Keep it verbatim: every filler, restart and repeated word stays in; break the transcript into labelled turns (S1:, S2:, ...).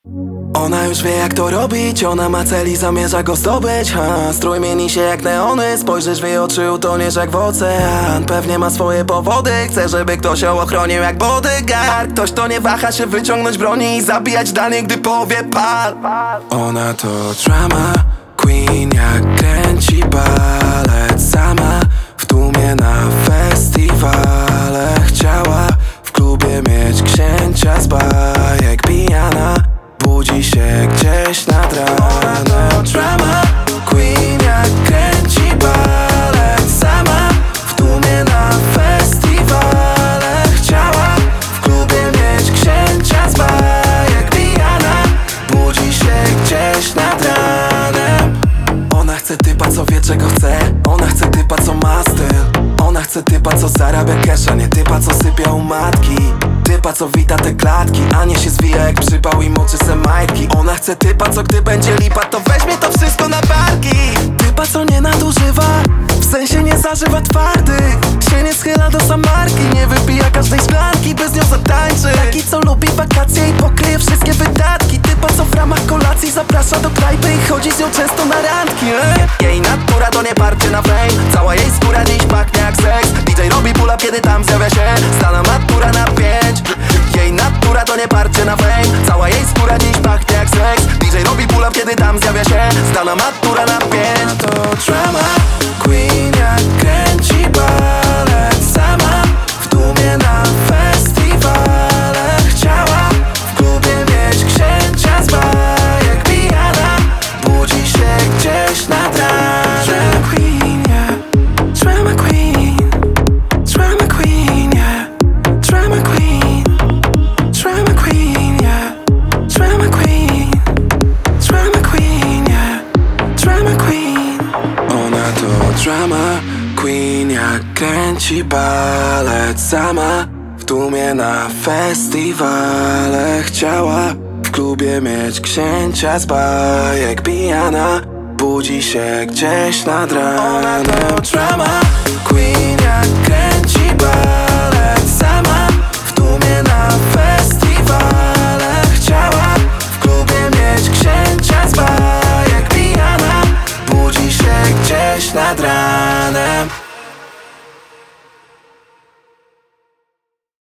S1: Ona już wie jak to robić, ona ma cel i zamierza go zdobyć, ha. Strój mieni się jak neony, spojrzysz w jej oczy, utoniesz jak w ocean. Pewnie ma swoje powody, chce żeby ktoś ją ochronił jak bodyguard. Ktoś to nie waha się wyciągnąć broni i zabijać danie, gdy powie pal. Ona to drama queen, jak kręci balet sama. W tłumie na festiwale chciała w klubie mieć księcia z bajek pijana. Budzi się gdzieś nad ranem. Drama queen, jak kręci balet sama. W tłumie na festiwale chciała w klubie mieć księcia z bajek pijana. Budzi się gdzieś nad ranem. Ona chce typa, co wie czego chce. Ona chce typa, co ma styl. Ona chce typa, co zarabia kesza, nie typa, co sypia u matki. Typa, co wita te klatki, a nie się zwija jak przypał i moczy se majtki. Ona chce typa, co gdy będzie lipa, to weźmie to wszystko na barki. Typa, co nie nadużywa, w sensie nie zażywa twardych. Się nie schyla do samarki, nie wypija każdej szklanki, bez nią zatańczy. Taki, co lubi wakacje i pokryje wszystkie wydatki. Typa, co w ramach kolacji zaprasza do knajpy i chodzi z nią często na randki, eh? Jej natura to nie parcie na fame. Cała jej skóra dziś pachnie jak seks. D J robi pull-up, kiedy tam zjawia się stana matura na pięć. Jej natura to nie parcie na fame. Cała jej skóra dziś pachnie jak seks. D J robi pull-up, kiedy tam zjawia się stana matura na pięć. To drama queen, jak kręci balet sama. W tłumie na festiwale chciała w klubie mieć księcia z bajek pijana. Budzi się gdzieś nad ranem. Queen, yeah. Drama queen, drama queen, yeah. Drama queen, drama queen, yeah. Drama queen, drama queen, yeah. Drama queen. Ona to drama queen, jak kręci balet sama. W tłumie na festiwale chciała w klubie mieć księcia z bajek pijana. Budzi się gdzieś nad ranem. Ona to drama queen, jak kręci balet